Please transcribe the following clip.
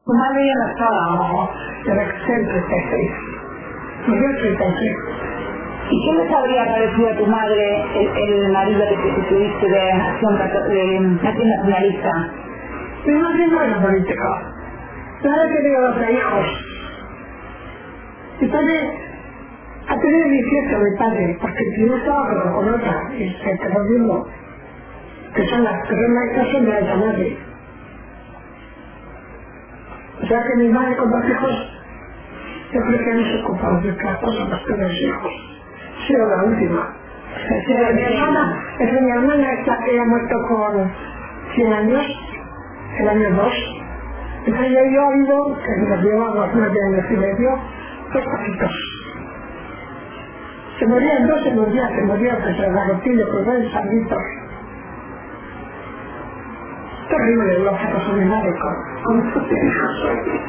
Tu madre ya no estaba, ¿no? Era el 36. Murió el 36. ¿Y qué les habría parecido a tu madre el marido que tuviste de acción nacionalista? Mi madre no era política. Mi madre tenía 12 hijos. Mi padre ha tenido 18, mi padre, porque el tío estaba con otra y se quedó viendo que son las hijas son de esa madre. O sea que mi madre con 2 hijos, yo creo que no se ocupaba de otra cosa más que de los hijos. Ha sido la última. Mi hermana esta que ha muerto con 100 años, el año 2. Entonces yo he oído que nos llevamos 9 años y medio, 2 pasitos. Se morían 2 en un día, se morían pues el garrotillo, con 2 sanguitos. Terrible lo que pasó mi madre con sus hijos.